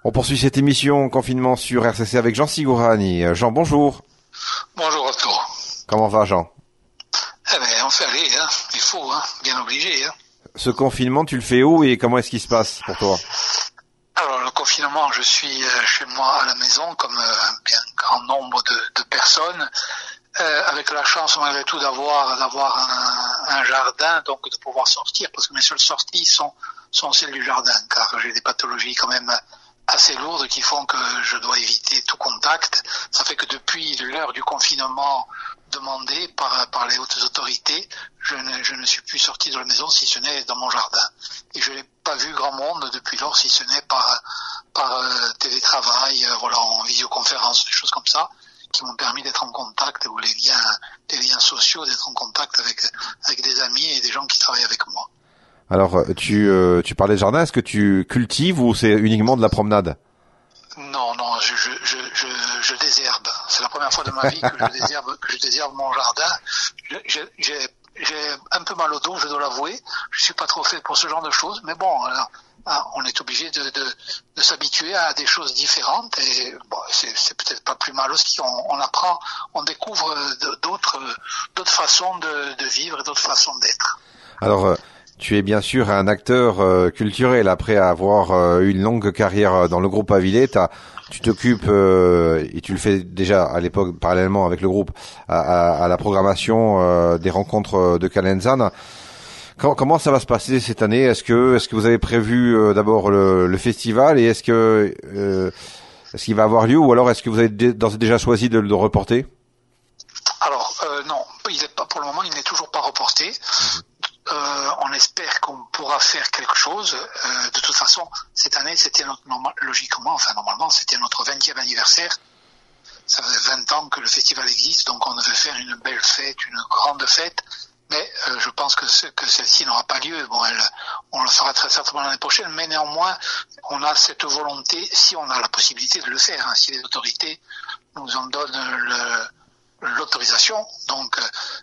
On poursuit cette émission confinement sur RCC avec Jean Sigourani. Jean, bonjour. Bonjour Arthur. Comment va Jean? Eh ben, on fait aller, hein. Il faut, hein. Bien obligé, hein. Ce confinement, tu le fais où et comment est-ce qu'il se passe pour toi? Alors, le confinement, je suis chez moi à la maison, comme bien grand nombre de personnes, avec la chance malgré tout d'avoir un jardin, donc de pouvoir sortir, parce que mes seules sorties sont celles du jardin, car j'ai des pathologies quand même assez lourdes qui font que je dois éviter tout contact. Ça fait que depuis l'heure du confinement demandé par les hautes autorités, je ne suis plus sorti de la maison si ce n'est dans mon jardin. Et je n'ai pas vu grand monde depuis lors si ce n'est par télétravail, voilà, en visioconférence, des choses comme ça, qui m'ont permis d'être en contact, ou les liens sociaux, d'être en contact avec des amis et des gens qui travaillent avec moi. Alors, tu parlais de jardin, est-ce que tu cultives ou c'est uniquement de la promenade? Non, je désherbe. C'est la première fois de ma vie que je désherbe mon jardin. J'ai un peu mal au dos, je dois l'avouer. Je suis pas trop fait pour ce genre de choses, mais bon, on est obligé de s'habituer à des choses différentes et bon, c'est peut-être pas plus mal aussi. On apprend, on découvre d'autres façons de vivre et d'autres façons d'être. Alors, tu es bien sûr un acteur culturel. Après avoir eu une longue carrière dans le groupe Avilé, tu t'occupes, et tu le fais déjà à l'époque parallèlement avec le groupe, à la programmation des rencontres de Calenzane. Comment ça va se passer cette année? Est-ce que vous avez prévu d'abord le festival et est-ce qu'il va avoir lieu ou alors est-ce que vous avez déjà choisi de le reporter? Alors non, pour le moment il n'est toujours pas reporté. On espère qu'on pourra faire quelque chose. De toute façon, cette année, c'était normalement, c'était notre 20e anniversaire. Ça faisait 20 ans que le festival existe, donc on devait faire une belle fête, une grande fête. Mais je pense que celle-ci n'aura pas lieu. Bon, on le fera très certainement l'année prochaine, mais néanmoins, on a cette volonté, si on a la possibilité de le faire, hein, si les autorités nous en donnent l'autorisation, donc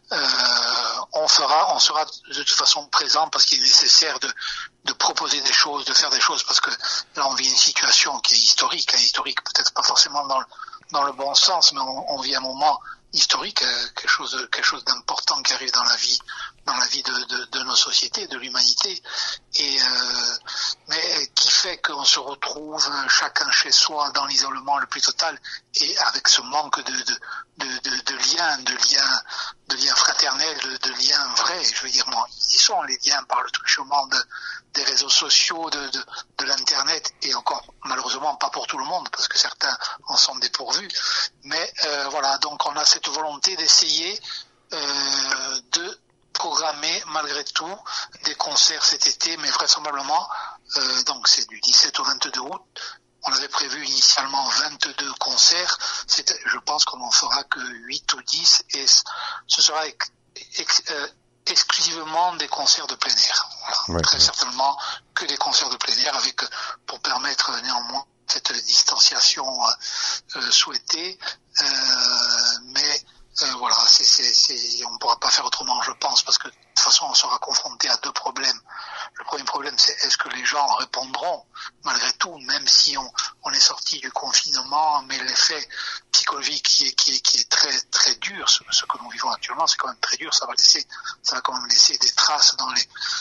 on sera de toute façon présent parce qu'il est nécessaire de proposer des choses, de faire des choses, parce que là on vit une situation qui est historique peut-être pas forcément dans le bon sens, mais on vit un moment historique, quelque chose d'important qui arrive dans la vie de nos sociétés, de l'humanité, et mais qui fait qu'on se retrouve chacun chez soi dans l'isolement le plus total et avec ce manque de liens fraternels, de liens vrais. Je veux dire, moi, ils sont les liens par le truchement des réseaux sociaux, de l'internet, et encore malheureusement pas pour tout le monde parce que certains en sont dépourvus. Mais voilà, donc on a cette volonté d'essayer de programmer malgré tout des concerts cet été, mais vraisemblablement donc c'est du 17 au 22 août. On avait prévu initialement 22 concerts. Je pense qu'on n'en fera que 8 ou 10 et ce sera exclusivement des concerts de plein air. Voilà. Ouais, très certainement que des concerts de plein air pour permettre néanmoins cette distanciation souhaitée. Mais voilà, on ne pourra pas faire autrement, je pense, parce que de toute façon, on sera confronté à deux problèmes. Le premier problème, c'est est-ce que les gens répondront, malgré tout, même si on est sorti du confinement, mais l'effet psychologique qui est très très dur, ce que nous vivons actuellement, c'est quand même très dur. Ça va quand même laisser des traces dans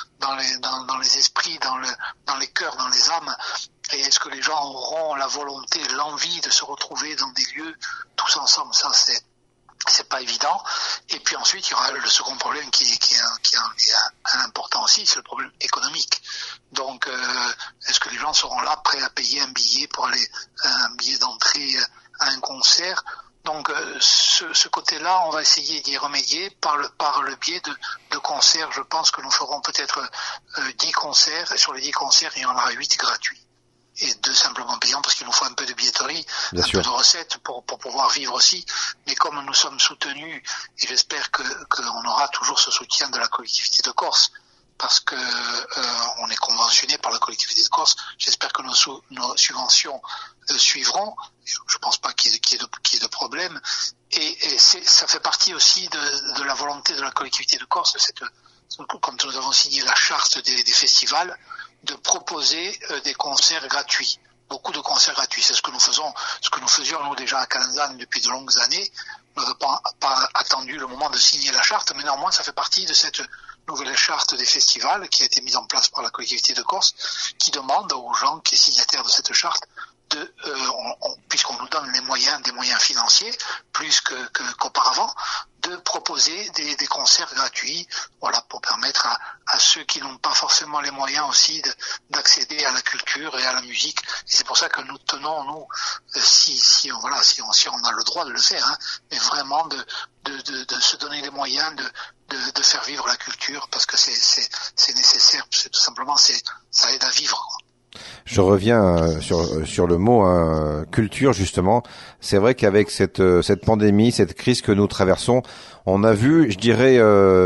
les esprits, dans les cœurs, dans les âmes. Et est-ce que les gens auront la volonté, l'envie de se retrouver dans des lieux tous ensemble? Ça, c'est pas évident. Et puis ensuite, il y aura le second problème qui est un important aussi, c'est le problème économique. Donc, est-ce que les gens seront là prêts à payer un billet un billet d'entrée à un concert? Donc, ce côté-là, on va essayer d'y remédier par le biais de concerts. Je pense que nous ferons peut-être 10 concerts, et sur les 10 concerts, il y en aura 8 gratuits. Et 2 simplement payants parce qu'il nous faut un peu de billetterie, Bien sûr. Peu de recettes pour pouvoir vivre aussi. Mais comme nous sommes soutenus, et j'espère qu'on aura toujours ce soutien de la collectivité de Corse, parce que on est conventionné par la collectivité de Corse, j'espère que nos subventions suivront. Je pense pas qu'il y ait de problème. Et ça fait partie aussi de la volonté de la collectivité de Corse, quand nous avons signé la charte des festivals, de proposer des concerts gratuits. beaucoup de concerts gratuits. C'est ce que nous faisions nous déjà à Calanzane depuis de longues années. On n'avait pas attendu le moment de signer la charte, mais néanmoins ça fait partie de cette nouvelle charte des festivals qui a été mise en place par la collectivité de Corse, qui demande aux gens qui sont signataires de cette charte puisqu'on nous donne des moyens financiers, plus qu'auparavant, de proposer des concerts gratuits, voilà, pour permettre à ceux qui n'ont pas forcément les moyens aussi d'accéder à la culture et à la musique. Et c'est pour ça que nous tenons, nous, si on a le droit de le faire, hein, mais vraiment de se donner les moyens de faire vivre la culture, parce que c'est nécessaire, c'est tout simplement, ça aide à vivre. Je reviens sur le mot culture, justement. C'est vrai qu'avec cette pandémie, cette crise que nous traversons, on a vu, je dirais,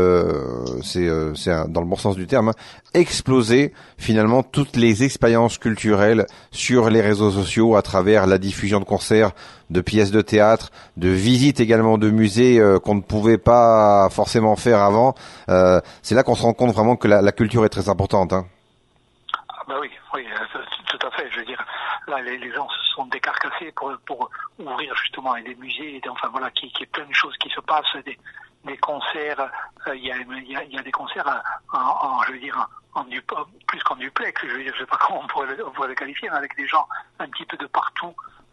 c'est dans le bon sens du terme, exploser finalement toutes les expériences culturelles sur les réseaux sociaux à travers la diffusion de concerts, de pièces de théâtre, de visites également de musées qu'on ne pouvait pas forcément faire avant. C'est là qu'on se rend compte vraiment que la culture est très importante, hein. Oui, tout à fait. Je veux dire, là, les gens se sont décarcassés pour ouvrir justement des musées, enfin voilà, qui est plein de choses qui se passent, des concerts. Il y a des concerts je veux dire, plus qu'en duplex. Je veux dire, je sais pas comment on pourrait le qualifier, mais avec des gens un petit peu de partout.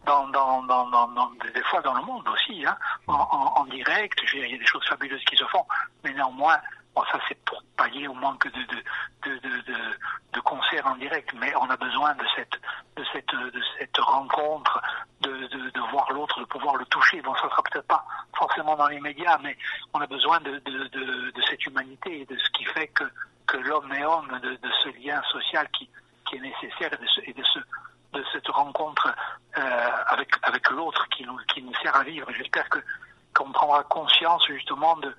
Des fois dans le monde aussi, hein, en direct. Je veux dire, il y a des choses fabuleuses qui se font, mais néanmoins. Bon, ça c'est pour pallier au manque de concerts en direct, mais on a besoin de cette rencontre, de voir l'autre, de pouvoir le toucher. Bon, ça sera peut-être pas forcément dans les médias, mais on a besoin de cette humanité et de ce qui fait que l'homme est homme, de ce lien social qui est nécessaire et de cette rencontre avec l'autre qui nous sert à vivre. J'espère qu'on prendra conscience justement de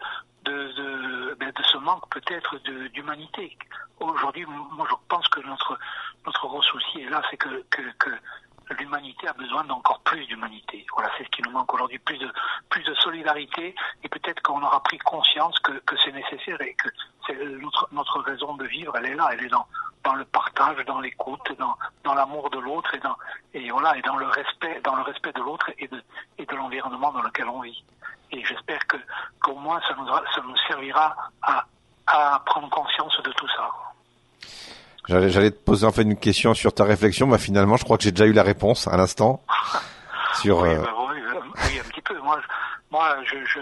ce manque peut-être d'humanité. Aujourd'hui, moi je pense que notre gros souci est là, c'est que l'humanité a besoin d'encore plus d'humanité. Voilà, c'est ce qui nous manque aujourd'hui, plus de solidarité, et peut-être qu'on aura pris conscience que c'est nécessaire et que c'est notre raison de vivre, elle est là, elle est dans le partage, dans l'écoute, dans l'amour de l'autre et dans le respect de l'autre et de l'environnement dans lequel on vit. Et j'espère qu'au moins ça nous servira à prendre conscience de tout ça. J'allais te poser en fait une question sur ta réflexion, mais finalement je crois que j'ai déjà eu la réponse à l'instant. Sur oui, un petit peu. Moi, je...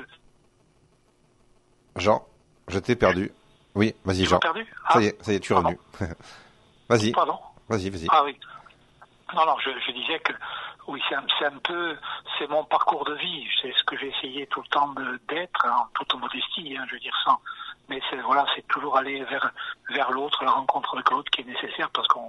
Jean, je t'ai perdu. Oui, vas-y Jean. Perdu Ça y est, tu es revenu. Vas-y. Pardon. Vas-y. Ah oui. Non, je disais que oui, c'est mon parcours de vie. C'est ce que j'ai essayé tout le temps d'être, en toute modestie, hein, je veux dire ça. Mais c'est toujours aller vers l'autre, la rencontre avec l'autre qui est nécessaire, parce qu'on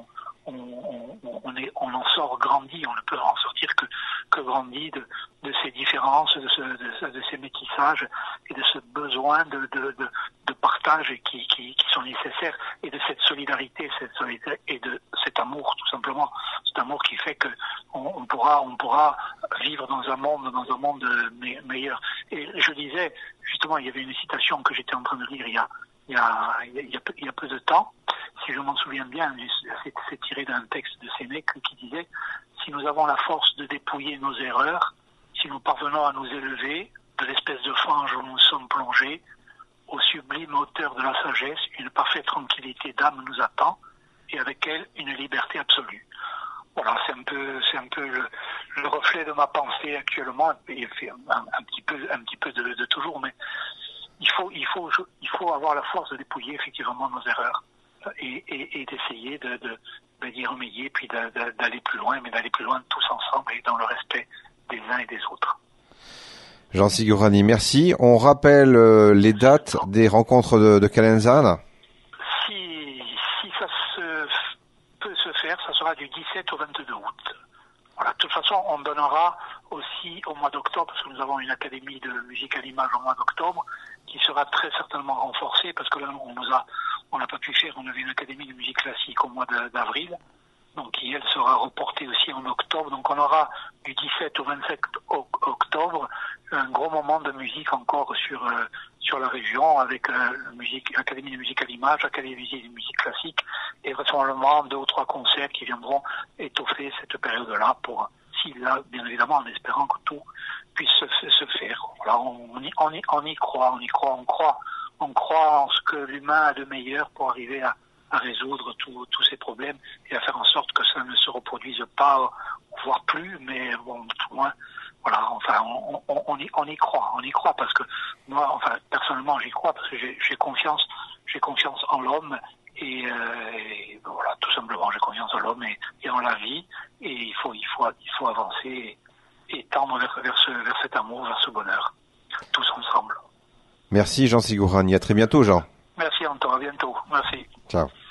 en sort grandi, on ne peut en sortir que grandi de ces différences, de ces métissages et de ce besoin de partage qui sont nécessaires, et de cette solidarité et de cet amour, tout simplement, cet amour qui fait que on pourra vivre dans un monde meilleur. Et je disais justement, il y avait une citation que j'étais en train de lire il y a peu de temps, si je m'en souviens bien, c'est tiré d'un texte de Sénèque qui disait: si nous avons la force de dépouiller nos erreurs, si nous parvenons à nous élever de l'espèce de fange où nous sommes plongés, au sublime hauteur de la sagesse, une parfaite tranquillité d'âme nous attend, et avec elle une liberté absolue. Voilà, c'est un peu le reflet de ma pensée actuellement, et un petit peu de toujours, mais il faut avoir la force de dépouiller effectivement nos erreurs et d'essayer d'y remédier, puis d'aller plus loin, mais d'aller plus loin tous ensemble et dans le respect des uns et des autres. Jean Sigurani, merci. On rappelle les dates des rencontres de Calanzane. Si ça peut se faire, ça sera du 17 au 22 août. Voilà, de toute façon, on donnera aussi au mois d'octobre, parce que nous avons une académie de musique à l'image au mois d'octobre, qui sera très certainement renforcée, parce que là, on n'a pas pu faire, on avait une académie de musique classique au mois d'avril, donc qui, elle, sera reportée aussi en octobre. Donc on aura du 17 au 27 octobre un gros moment de musique encore sur la région, avec Académie de musique à l'image, Académie de musique classique, et vraisemblablement 2 ou 3 concerts qui viendront étoffer cette période-là pour, là, bien évidemment, en espérant que tout puisse se faire. Voilà, on y croit, on croit en ce que l'humain a de meilleur pour arriver à résoudre tous ces problèmes et à faire en sorte que ça ne se reproduise pas, voire plus, mais bon, tout moins. Voilà, enfin, on y croit parce que moi, enfin, personnellement, j'y crois parce que j'ai confiance en l'homme et voilà, tout simplement, j'ai confiance en l'homme et en la vie et il faut avancer et tendre vers cet amour, vers ce bonheur, tous ensemble. Merci Jean Sigournani, à très bientôt Jean. Merci Anton, à bientôt, merci. Ciao.